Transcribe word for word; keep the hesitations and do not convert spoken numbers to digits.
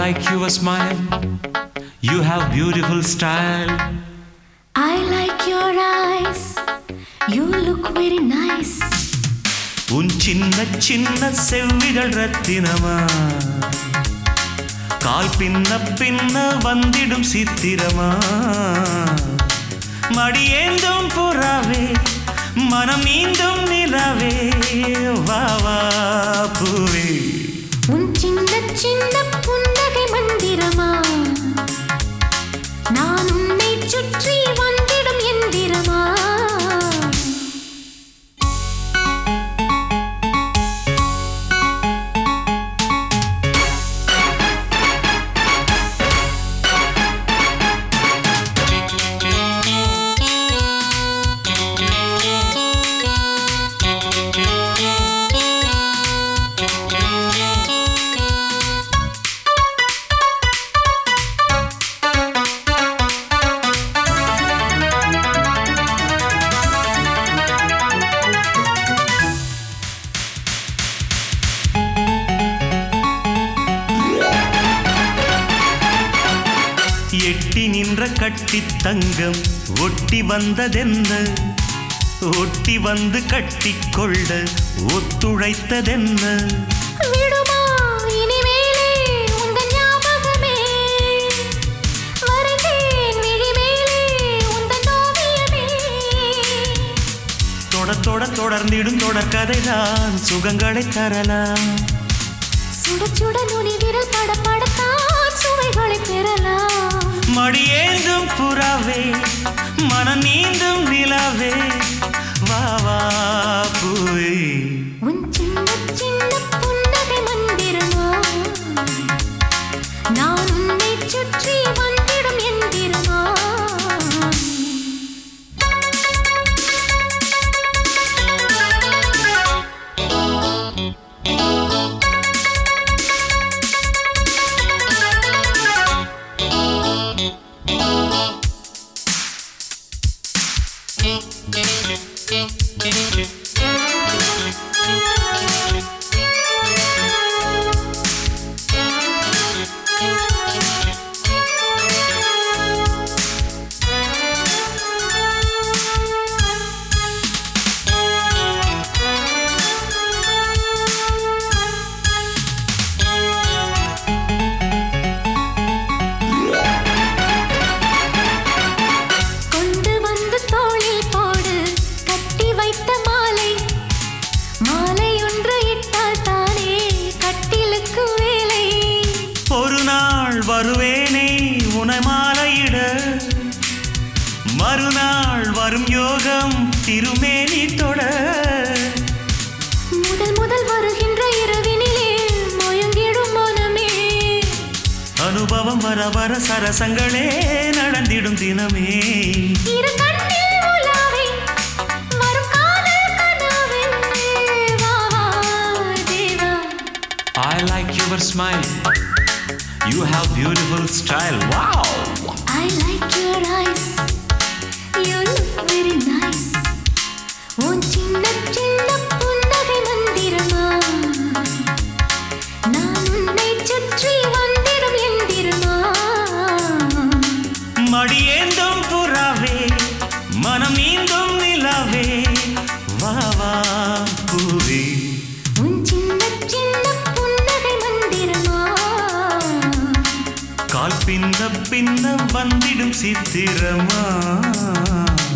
like your smile. You have beautiful style. I like your eyes. You look very nice. உன் சின்ன சின்ன செவ்விகள் ரத்தினமா கால் பின்ன பின்ன வந்திடும் சித்திரமா மடியேந்தும் புறாவே மனம் நீந்தும் நிலவே வா வா பூவே உன் சின்ன சின்ன புன்னகை மந்திரமா நான் உன்னை சுற்றி வந்திடும் எந்திரமா எட்டி நின்ற கட்டி தங்கம் ஒட்டி வந்ததென்ன ஒட்டி வந்து கட்டிக்கொள்ள ஒத்துழைத்ததென்ன விடுமா இனிமேலே உந்தன் ஞாபகமே வருகிறேன் விழிமேலே உந்தன் ஓவியமே தொட தொட தொடர்ந்திடும் தொடர்கதைதான் சுகங்களை தரலாம் சுட சுட நுனி விரல் பட படத்தான் சுவைகளை பெறலாம் மடியேந்தும் புறாவே மனம் நீந்தும் நிலவே வா வா பூவே உன் சின்ன சின்ன புன்னகை மந்திரமா நான் உன்னை சுற்றி வந்திடும் எந்திரமா வருவேனே உனை மாலையிட மறுநாள் வரும் யோகம் திருமேனி தொட முதல் முதல் வருகின்ற இரவினிலே மயங்கிடும் மனமே அனுபவம் வர வர சரசங்களே நடந்திடும் தினமே இரு கண்ணில் உலாவை வரும் காதல் கனவே வா வா தேவா I like your smile. You have beautiful style. Wow! I like your eyes. You look very nice. உன் சின்ன சின்ன புன்னகை மந்திரமா நான் உன்னை சுற்றி வந்திடும் எந்திரமா மடியேந்தும் புறாவே மனம் நீந்தும் நிலவே வா வா பூவே உன் சின்ன சின்ன புன்னகை மந்திரமா கால் பின்ன பின்ன வந்திடும் சித்திரமா